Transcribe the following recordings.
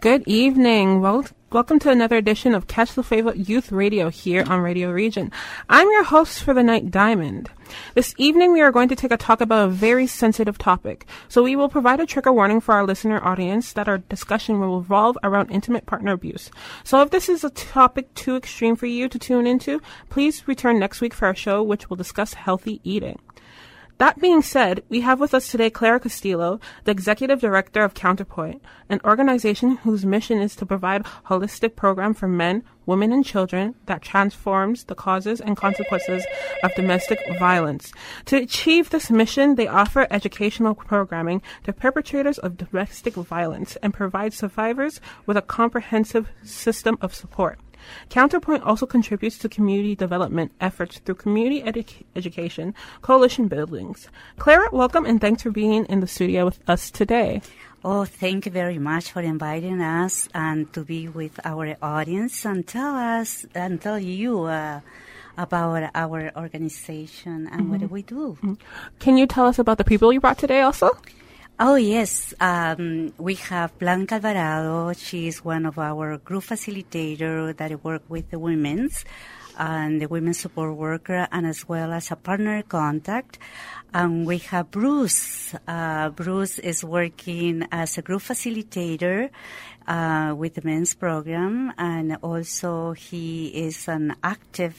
Good evening. Welcome to another edition of Catch the Flavor Youth Radio here on Radio Region. I'm your host for the night, Diamond. This evening we are going to take a talk about a very sensitive topic. So we will provide a trigger warning for our listener audience that our discussion will revolve around intimate partner abuse. So if this is a topic too extreme for you to tune into, please return next week for our show, which will discuss healthy eating. That being said, we have with us today Clara Castillo, the Executive Director of Counterpoint, an organization whose mission is to provide a holistic program for men, women, and children that transforms the causes and consequences of domestic violence. To achieve this mission, they offer educational programming to perpetrators of domestic violence and provide survivors with a comprehensive system of support. Counterpoint also contributes to community development efforts through community education, coalition buildings. Clara, welcome and thanks for being in the studio with us today. Oh, thank you very much for inviting us and to be with our audience and tell you about our organization and what we do. Can you tell us about the people you brought today also? Oh, yes. We have Blanca Alvarado. She is one of our group facilitator that work with the women's and the women's support worker, and as well as a partner contact. And we have Bruce. Bruce is working as a group facilitator with the men's program, and also he is an active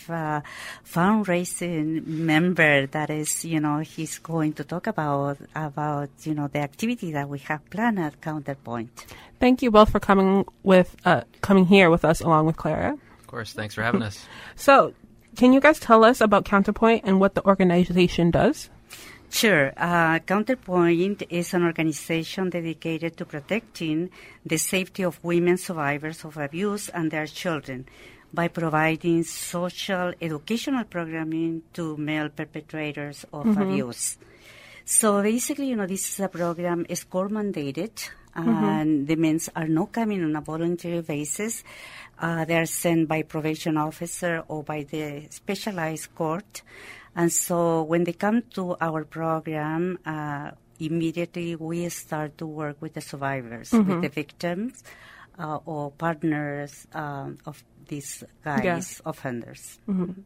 fundraising member. That is, he's going to talk about the activity that we have planned at Counterpoint. Thank you both for coming here with us along with Clara. Of course, thanks for having us. So, can you guys tell us about Counterpoint and what the organization does? Sure. Counterpoint is an organization dedicated to protecting the safety of women survivors of abuse and their children by providing social educational programming to male perpetrators of abuse. So basically, this is a program is court mandated, and the men are not coming on a voluntary basis. They are sent by probation officer or by the specialized court. And so when they come to our program, immediately we start to work with the survivors, with the victims or partners of these guys, offenders.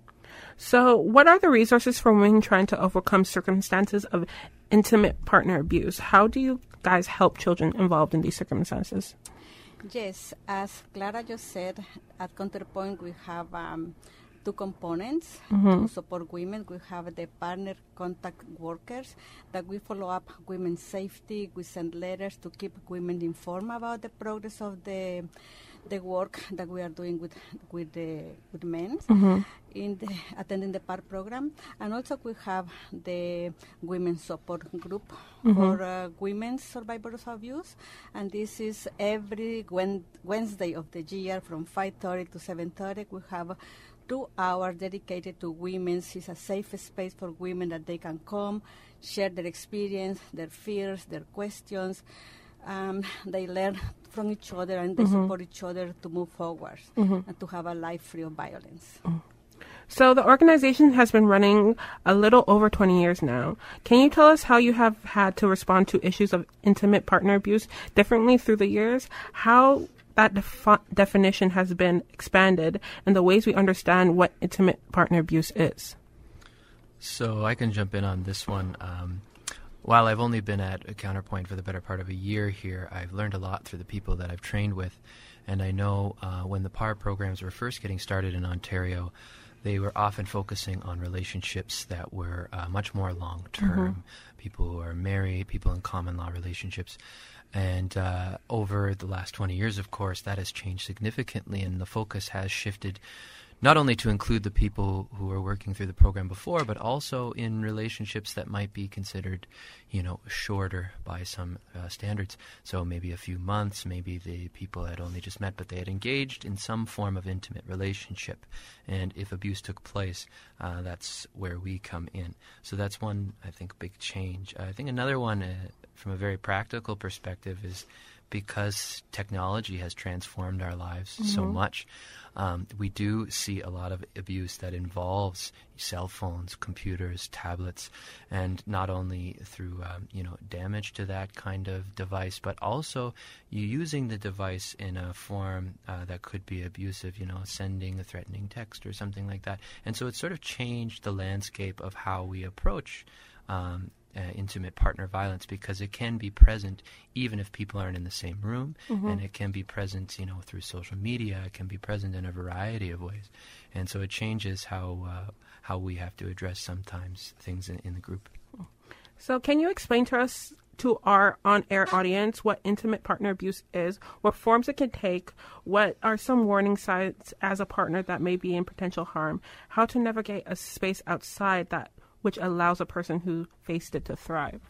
So what are the resources for women trying to overcome circumstances of intimate partner abuse? How do you guys help children involved in these circumstances? Yes, as Clara just said, at Counterpoint we have two components to support women. We have the partner contact workers that we follow up women's safety. We send letters to keep women informed about the progress of the work that we are doing with men in attending the PAR program. And also we have the women's support group for women survivors of abuse. And this is every Wednesday of the year from 5:30 to 7:30. We have 2 hours dedicated to women. It's a safe space for women that they can come, share their experience, their fears, their questions. They learn from each other and they support each other to move forward and to have a life free of violence. So the organization has been running a little over 20 years now. Can you tell us how you have had to respond to issues of intimate partner abuse differently through the years? How that definition has been expanded and the ways we understand what intimate partner abuse is? So I can jump in on this one. While I've only been at a Counterpoint for the better part of a year here, I've learned a lot through the people that I've trained with. And I know when the PAR programs were first getting started in Ontario, they were often focusing on relationships that were much more long-term, people who are married, people in common law relationships. And over the last 20 years, of course, that has changed significantly, and the focus has shifted not only to include the people who were working through the program before, but also in relationships that might be considered, shorter by some standards. So maybe a few months, maybe the people had only just met, but they had engaged in some form of intimate relationship. And if abuse took place, that's where we come in. So that's one, I think, big change. I think another one, from a very practical perspective, is because technology has transformed our lives so much, we do see a lot of abuse that involves cell phones, computers, tablets, and not only through damage to that kind of device, but also you using the device in a form that could be abusive, sending a threatening text or something like that. And so it's sort of changed the landscape of how we approach intimate partner violence, because it can be present even if people aren't in the same room, and it can be present, through social media. It can be present in a variety of ways, and so it changes how we have to address sometimes things in the group. So, can you explain to us, to our on-air audience, what intimate partner abuse is, what forms it can take, what are some warning signs as a partner that may be in potential harm, how to navigate a space outside that which allows a person who faced it to thrive?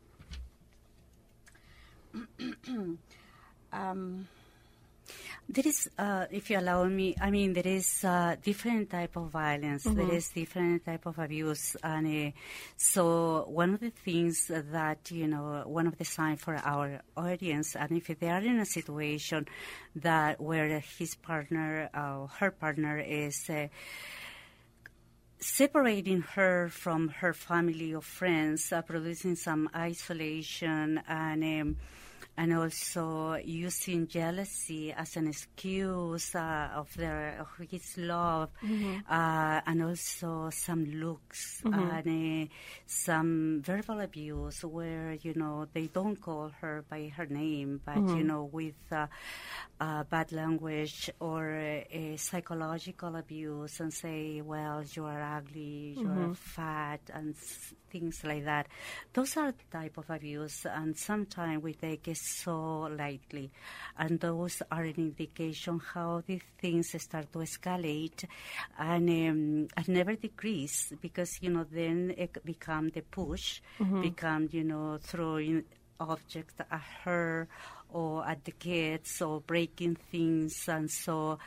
There is, if you allow me, there is different type of violence. There is different type of abuse. And so one of the things that, one of the signs for our audience, and if they are in a situation that where his partner, her partner is separating her from her family or friends, producing some isolation, and also using jealousy as an excuse of his love, and also some looks and some verbal abuse where they don't call her by her name, but with bad language or psychological abuse, and say, well, you are ugly, you are fat, and things like that. Those are the type of abuse, and sometimes we take it so lightly, and those are an indication how these things start to escalate and never decrease, because then it become the push, become throwing objects at her or at the kids, or breaking things, and so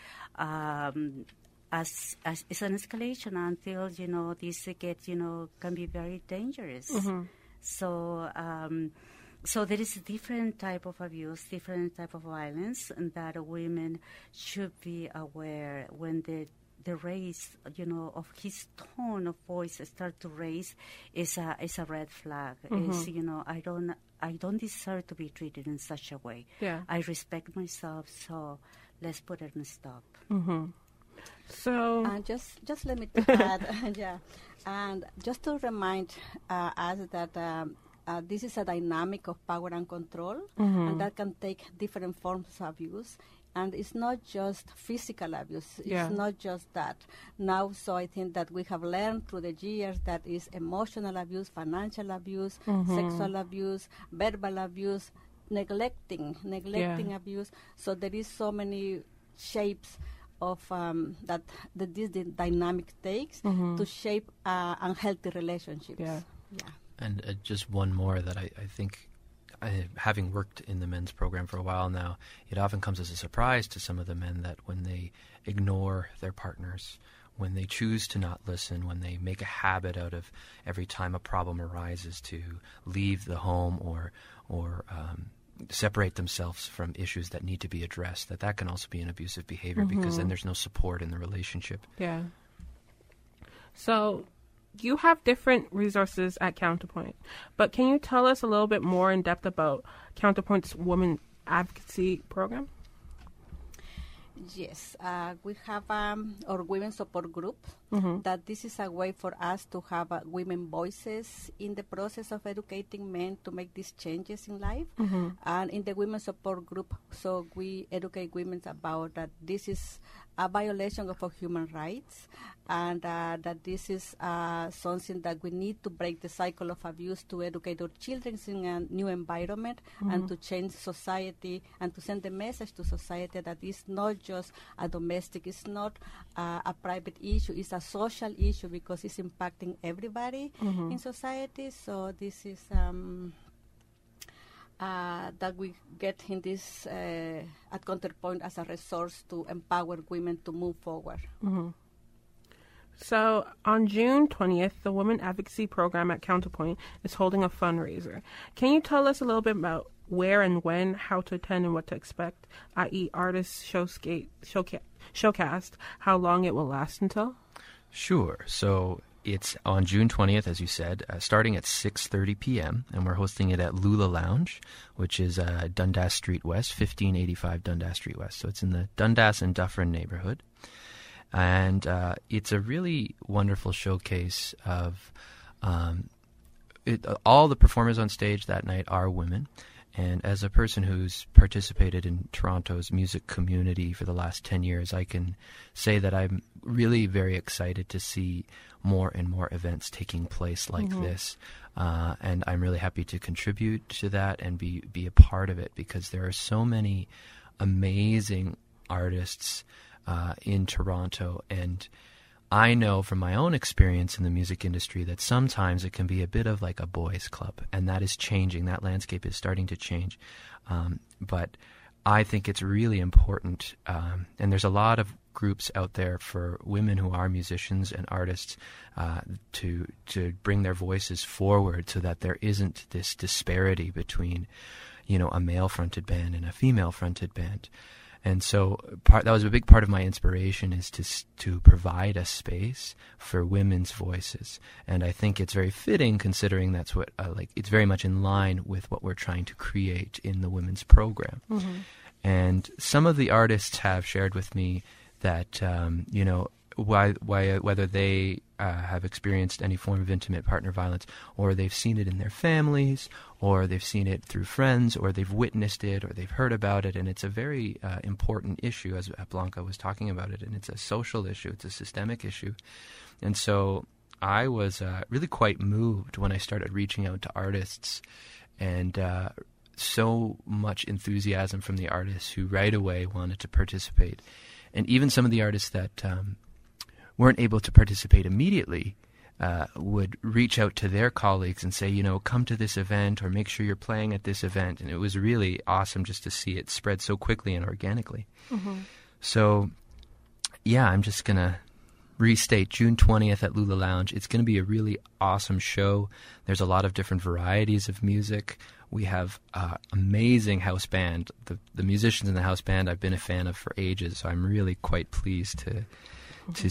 as it's an escalation until this can be very dangerous. So so there is a different type of abuse, different type of violence, and that women should be aware when the raise of his tone of voice start to raise is a red flag. Is I don't deserve to be treated in such a way. Yeah. I respect myself, so let's put it in stop. So just let me add, and just to remind us that this is a dynamic of power and control, and that can take different forms of abuse. And it's not just physical abuse. It's not just that. Now, so I think that we have learned through the years that is emotional abuse, financial abuse, sexual abuse, verbal abuse, neglecting abuse. So there is so many shapes of that this dynamic takes to shape unhealthy relationships. Yeah. And just one more that I think, having worked in the men's program for a while now, it often comes as a surprise to some of the men that when they ignore their partners, when they choose to not listen, when they make a habit out of every time a problem arises to leave the home or separate themselves from issues that need to be addressed, that can also be an abusive behavior, because then there's no support in the relationship. Yeah. So you have different resources at Counterpoint, but can you tell us a little bit more in depth about Counterpoint's Women Advocacy Program? Yes, we have our women support group, that this is a way for us to have women voices in the process of educating men to make these changes in life. And in the women support group, so we educate women about that this is a violation of our human rights, and that this is something that we need to break the cycle of abuse, to educate our children in a new environment, and to change society, and to send the message to society that it's not just a domestic, it's not a private issue, it's a social issue, because it's impacting everybody in society. So this is that we get in this at Counterpoint as a resource to empower women to move forward. So on June 20th, the Women Advocacy Program at Counterpoint is holding a fundraiser. Can you tell us a little bit about where and when, how to attend, and what to expect, i.e. artist showcast, how long it will last until? Sure. So it's on June 20th, as you said, starting at 6:30 p.m., and we're hosting it at Lula Lounge, which is Dundas Street West, 1585 Dundas Street West. So it's in the Dundas and Dufferin neighborhood. And it's a really wonderful showcase of all the performers on stage that night are women. And as a person who's participated in Toronto's music community for the last 10 years, I can say that I'm really very excited to see more and more events taking place like this. And I'm really happy to contribute to that and be a part of it, because there are so many amazing artists in Toronto. And I know from my own experience in the music industry that sometimes it can be a bit of like a boys' club, and that is changing. That landscape is starting to change. But I think it's really important, and there's a lot of groups out there for women who are musicians and artists to bring their voices forward, so that there isn't this disparity between, a male-fronted band and a female-fronted band. And so that was a big part of my inspiration, is to provide a space for women's voices. And I think it's very fitting, considering that's what it's very much in line with what we're trying to create in the women's program. And some of the artists have shared with me that whether they have experienced any form of intimate partner violence, or they've seen it in their families, or they've seen it through friends, or they've witnessed it, or they've heard about it. And it's a very important issue, as Blanca was talking about it, and it's a social issue, it's a systemic issue. And so I was really quite moved when I started reaching out to artists, and so much enthusiasm from the artists who right away wanted to participate. And even some of the artists that weren't able to participate immediately would reach out to their colleagues and say, come to this event, or make sure you're playing at this event. And it was really awesome just to see it spread so quickly and organically. So, yeah, I'm just going to restate June 20th at Lula Lounge. It's going to be a really awesome show. There's a lot of different varieties of music. We have amazing house band. The musicians in the house band I've been a fan of for ages, so I'm really quite pleased to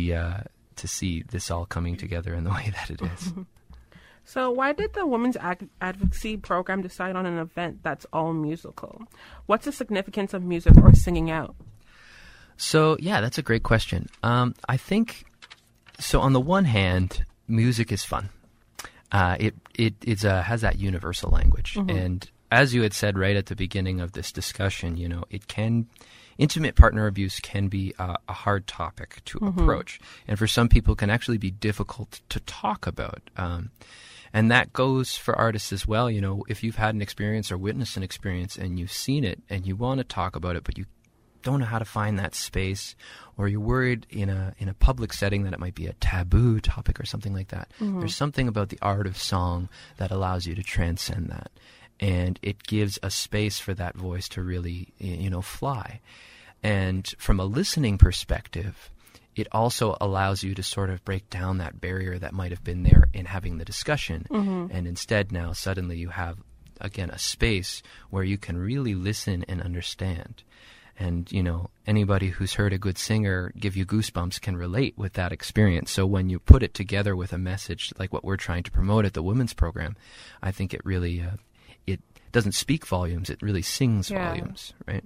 see this all coming together in the way that it is. So why did the Women's Advocacy Program decide on an event that's all musical? What's the significance of music or singing out? So, yeah, that's a great question. I think, so on the one hand, music is fun. It has that universal language. And as you had said right at the beginning of this discussion, intimate partner abuse can be a hard topic to approach. And for some people can actually be difficult to talk about. And that goes for artists as well. If you've had an experience or witnessed an experience and you've seen it and you want to talk about it, but you don't know how to find that space, or you're worried in a public setting that it might be a taboo topic or something like that. There's something about the art of song that allows you to transcend that. And it gives a space for that voice to really, fly. And from a listening perspective, it also allows you to sort of break down that barrier that might have been there in having the discussion. And instead now suddenly you have, again, a space where you can really listen and understand. And, anybody who's heard a good singer give you goosebumps can relate with that experience. So when you put it together with a message like what we're trying to promote at the Women's Program, I think it really, it doesn't speak volumes, it really sings volumes, right?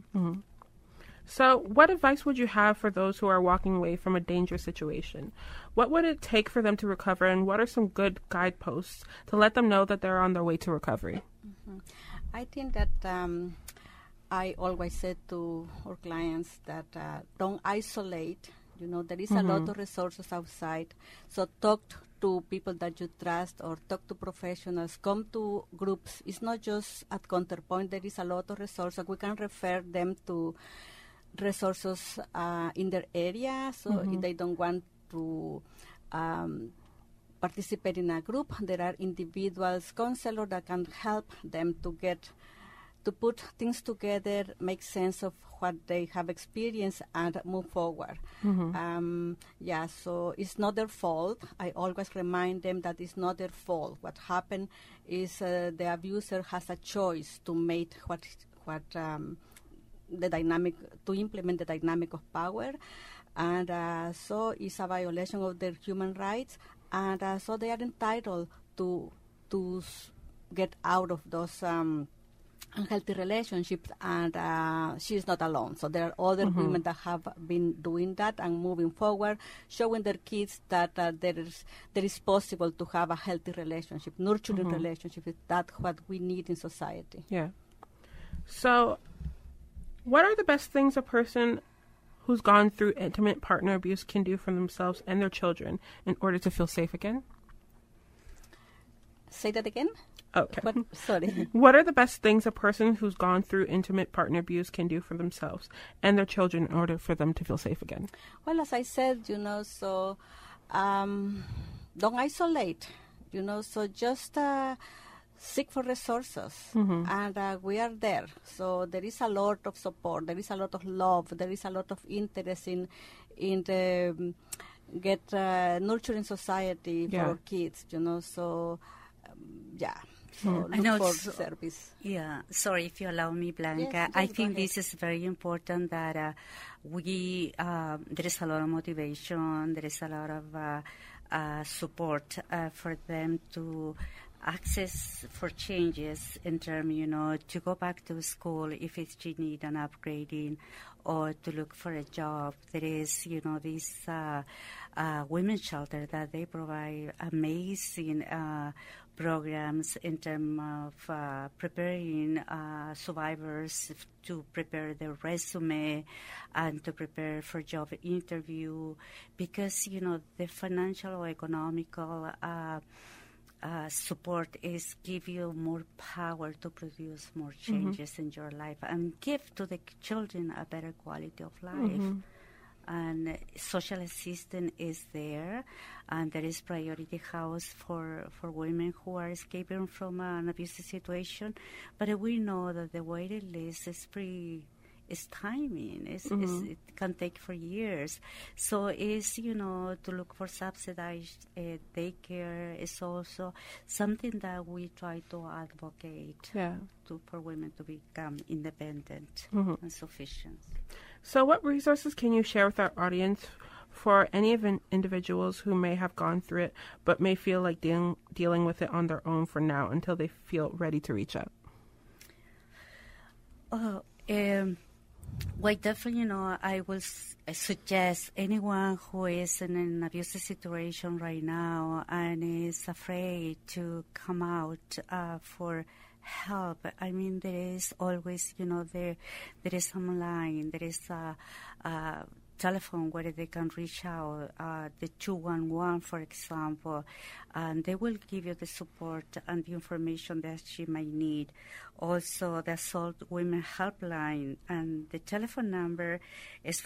So what advice would you have for those who are walking away from a dangerous situation? What would it take for them to recover, and what are some good guideposts to let them know that they're on their way to recovery? I think that I always said to our clients that don't isolate. There is a lot of resources outside. So talk to people that you trust, or talk to professionals. Come to groups. It's not just at Counterpoint. There is a lot of resources. We can refer them to resources in their area. So if they don't want to participate in a group, there are individuals, counselors that can help them to get to put things together, make sense of what they have experienced, and move forward. So it's not their fault. I always remind them that it's not their fault. What happened is the abuser has a choice to make the dynamic, to implement the dynamic of power, and so it's a violation of their human rights, and so they are entitled to get out of those unhealthy relationships, and she's not alone. So there are other women that have been doing that and moving forward, showing their kids that there is possible to have a healthy relationship, nurturing relationship. That's what we need in society. Yeah. So what are the best things a person who's gone through intimate partner abuse can do for themselves and their children in order to feel safe again? Say that again? Okay. Sorry. What are the best things a person who's gone through intimate partner abuse can do for themselves and their children in order for them to feel safe again? Well, as I said, so don't isolate, so just seek for resources, and we are there. So there is a lot of support, there is a lot of love, there is a lot of interest in the nurturing society for our kids, so so look for service. Yeah, sorry if you allow me, Blanca. Yes, I think this is very important that we there is a lot of motivation, there is a lot of support for them to access for changes in terms, to go back to school if it's you need an upgrading, or to look for a job. There is, this women's shelter that they provide amazing programs in terms of preparing survivors to prepare their resume and to prepare for job interview, because, the financial or economical support is give you more power to produce more changes in your life and give to the children a better quality of life. And social assistance is there, and there is priority house for women who are escaping from an abusive situation. But we know that the waiting list is timing. It can take for years. So it's, to look for subsidized daycare is also something that we try to advocate for women to become independent and sufficient. So what resources can you share with our audience for any of individuals who may have gone through it but may feel like dealing with it on their own for now until they feel ready to reach out? Well, definitely, I will suggest anyone who is in an abusive situation right now and is afraid to come out for help. I mean, there is always, there is some line, there is a telephone where they can reach out, the 211, for example, and they will give you the support and the information that she might need. Also, the Assault Women Helpline, and the telephone number is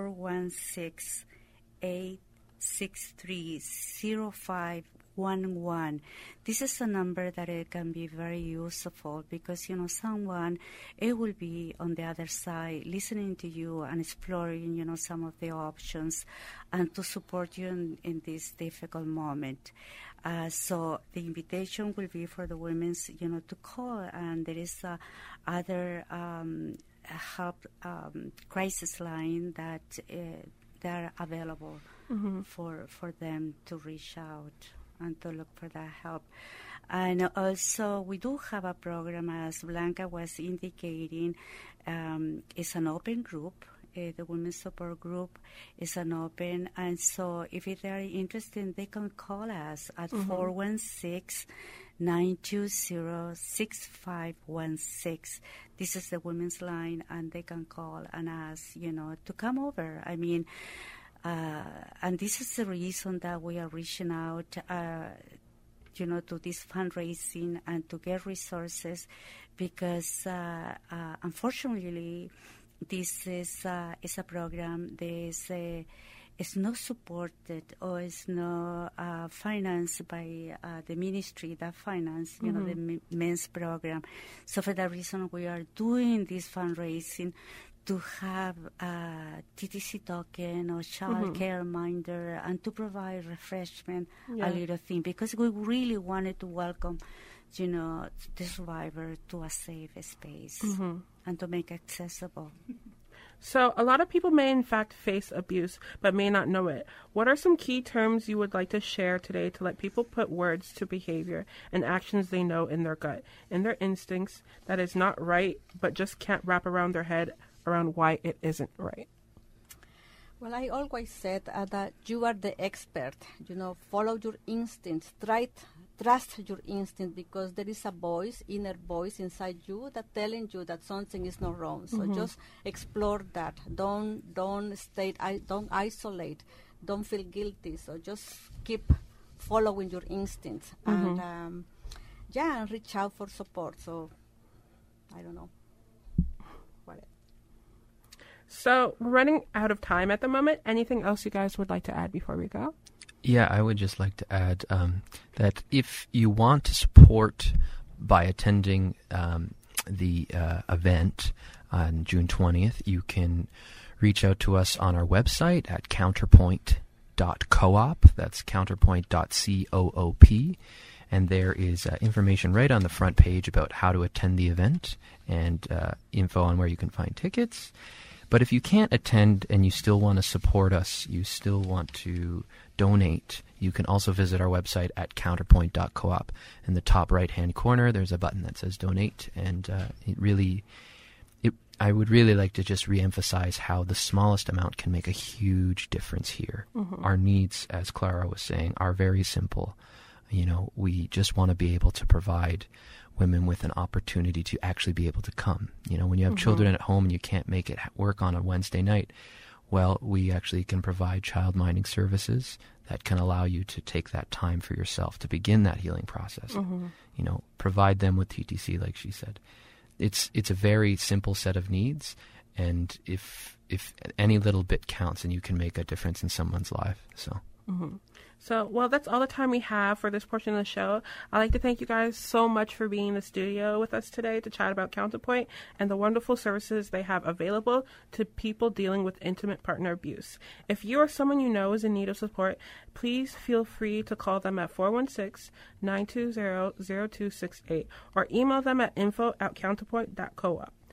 416-863-0511. This is a number that it can be very useful because, someone, it will be on the other side listening to you and exploring, some of the options and to support you in this difficult moment. So the invitation will be for the women, to call, and there is other help crisis line that they are available for them to reach out and to look for that help. And also, we do have a program, as Blanca was indicating. It's an open group. The Women's Support Group is an open. And so if they are interested, they can call us at 416-920-6516. This is the women's line, and they can call and ask, to come over. I mean, and this is the reason that we are reaching out, to this fundraising and to get resources, because unfortunately, this is a program. There is is not supported or is not financed by the ministry that finance, the men's program. So for that reason, we are doing this fundraising to have a TTC token or child care minder and to provide refreshment, a little thing, because we really wanted to welcome, the survivor to a safe space and to make it accessible. So a lot of people may in fact face abuse, but may not know it. What are some key terms you would like to share today to let people put words to behavior and actions they know in their gut, in their instincts, that is not right, but just can't wrap around their head around why it isn't right? Well, I always said that you are the expert. Follow your instincts. Trust your instinct, because there is a voice, inner voice inside you that telling you that something is not wrong. So just explore that. Don't isolate. Don't feel guilty. So just keep following your instincts and and reach out for support. So I don't know. So we're running out of time at the moment. Anything else you guys would like to add before we go? Yeah, I would just like to add that if you want to support by attending the event on June 20th, you can reach out to us on our website at counterpoint.coop. That's counterpoint.coop. And there is information right on the front page about how to attend the event and info on where you can find tickets. But if you can't attend and you still want to support us, you still want to donate, you can also visit our website at counterpoint.coop. In the top right-hand corner, there's a button that says donate, and I would really like to just reemphasize how the smallest amount can make a huge difference here. Our needs, as Clara was saying, are very simple. We just want to be able to provide women with an opportunity to actually be able to come. When you have children at home and you can't make it work on a Wednesday night, well, we actually can provide child minding services that can allow you to take that time for yourself to begin that healing process. Provide them with TTC, like she said. It's a very simple set of needs, and if any little bit counts, and you can make a difference in someone's life. So, well, that's all the time we have for this portion of the show. I'd like to thank you guys so much for being in the studio with us today to chat about Counterpoint and the wonderful services they have available to people dealing with intimate partner abuse. If you or someone you know is in need of support, please feel free to call them at 416-920-0268 or email them at info@counterpoint.coop.